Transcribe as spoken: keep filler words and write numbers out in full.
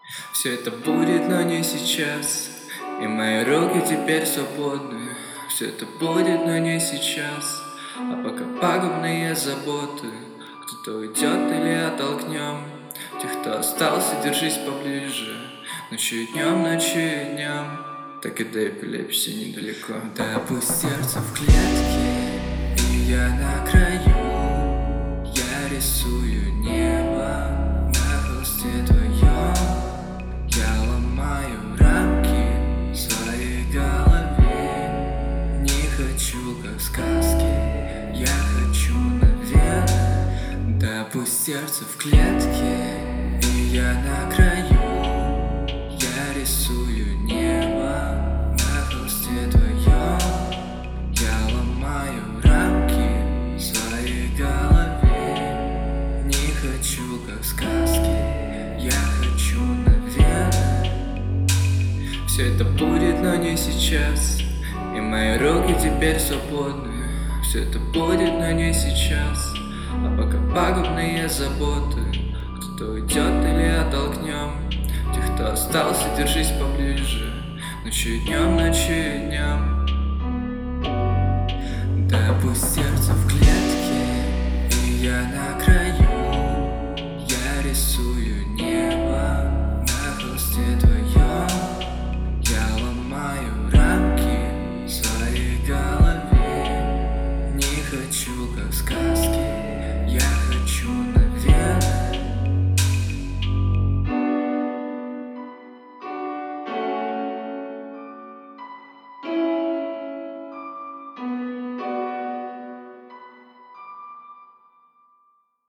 Все это будет, но не сейчас. И мои руки теперь свободны. Все это будет, но не сейчас. А пока пагубные заботы. Кто-то уйдет или оттолкнем. Тех, кто остался, держись поближе. Ночью и днем, ночью и днем. Так и до эпилепсии недалеко. Да пусть сердце в клетке, и я на краю. Я рисую небо на холсте твоем. Я ломаю рамки в своей голове. Не хочу, как в сказке, я хочу наверх. Да пусть сердце в клетке, и я на краю. Я рисую небо на холсте твоем. Я ломаю рамки в своей голове. Не хочу, как в сказке, я хочу наверх. Все это будет, но не сейчас. И мои руки теперь свободны. Все это будет, но не сейчас. А пока пагубные заботы. Кто-то уйдет или оттолкнем. Тех, кто остался, держись поближе. Ночью и днем, ночью и днем. Да пусть сердце в клетке, и я на краю. Я рисую